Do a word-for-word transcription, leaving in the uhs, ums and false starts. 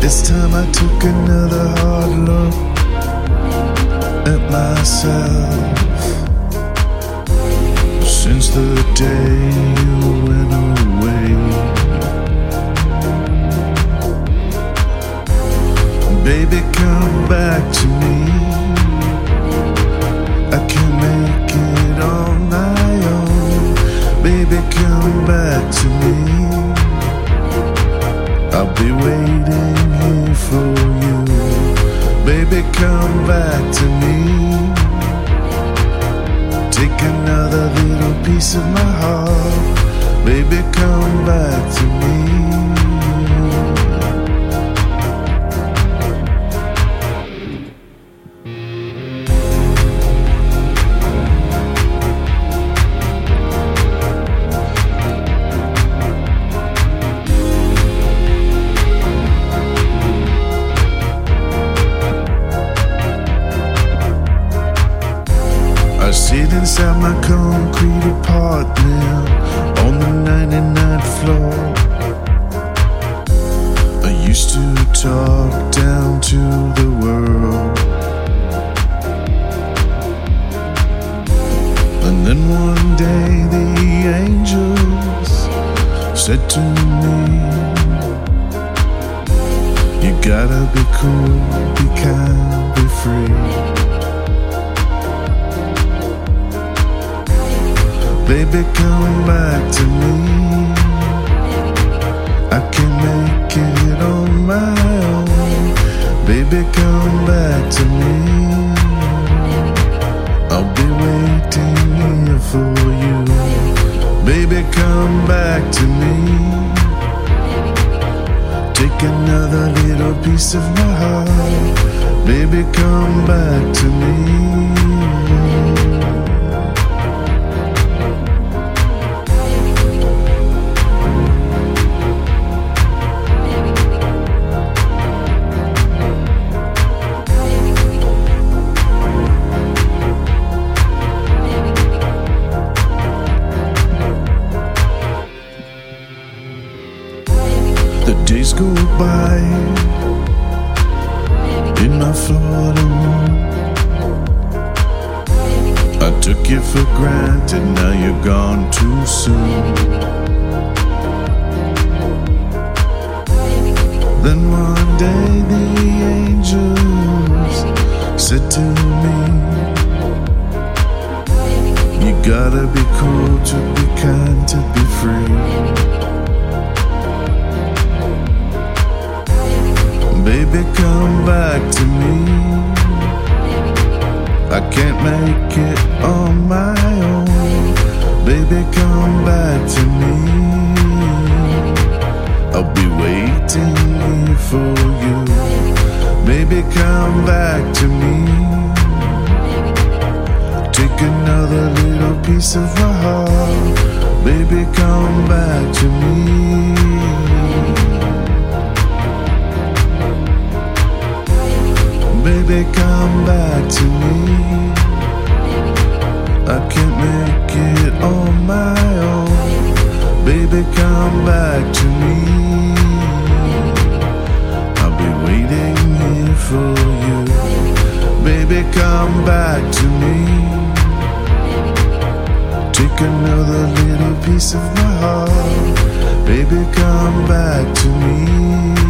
This time I took another hard look at myself. Since the day you went away, baby, come back to me. I can't make it on my own. Baby, come back to me. I'll be waiting here for you. Baby, come back to me. Take another little piece of my heart. Baby, come back to me. I sit inside my concrete apartment on the ninety-ninth floor. I used to talk down to the world, and then one day the angels said to me, you gotta be cool, be kind, be free. Baby, come back to me. I can't make it on my own. Baby, come back to me. I'll be waiting here for you. Baby, come back to me. Take another little piece of my heart. Baby, come back to me. The days go by in my Florida room. I took you for granted, now you're gone too soon. Then one day the angels said to me, you gotta be cool to be kind, to be free. Baby, come back to me. I can't make it on my own. Baby, come back to me. I'll be waiting here for you. Baby, come back to me. Take another little piece of my heart. Baby, come back to me. Baby, come back to me. I can't make it on my own. Baby, come back to me. I'll be waiting here for you. Baby, come back to me. Take another little piece of my heart. Baby, come back to me.